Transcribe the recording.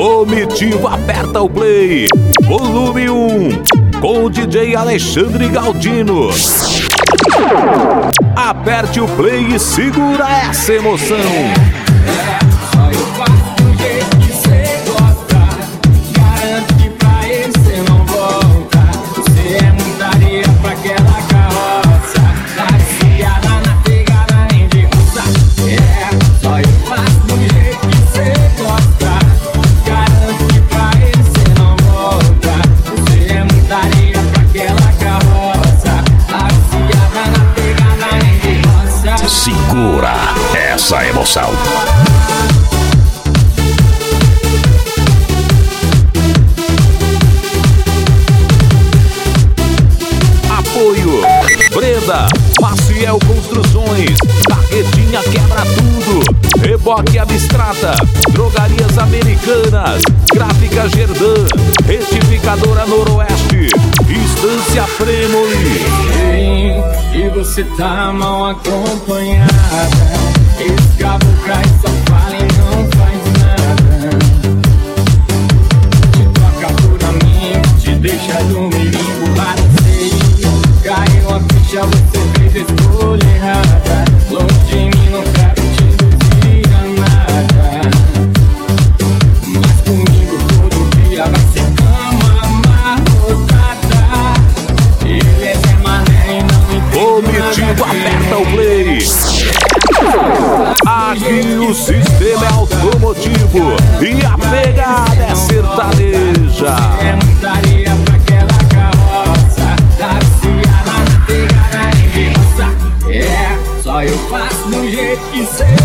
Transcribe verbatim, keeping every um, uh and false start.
Comitiva aperta o play, volume um, com o D J Alexandre Galdino. Aperte o play e segura essa emoção. Segura essa emoção. Apoio Breda, Maciel Construções, Carretinha Quebra Tudo, Reboque Abstrata, Drogarias Americanas, Gráfica Gerdan, Retificadora Noroeste, Instância Premoli. E você tá mal acompanhada. Esse cabo cai, só fala e não faz nada. Te toca por amigo, te deixa dormir lá no seio. Caiu a ficha, você fez a escolha errada. Longe de mim, não quero te dizer nada. Mas comigo todo dia vai ser cama amarrotada. Ele é Zé Mané e não me Comitiva aperta o play. Aqui o sistema é automotivo e a pegada é sertaneja. É muita areia pra aquela carroça. Tá viciada na pegada em roça. É, só eu faço do jeito que cê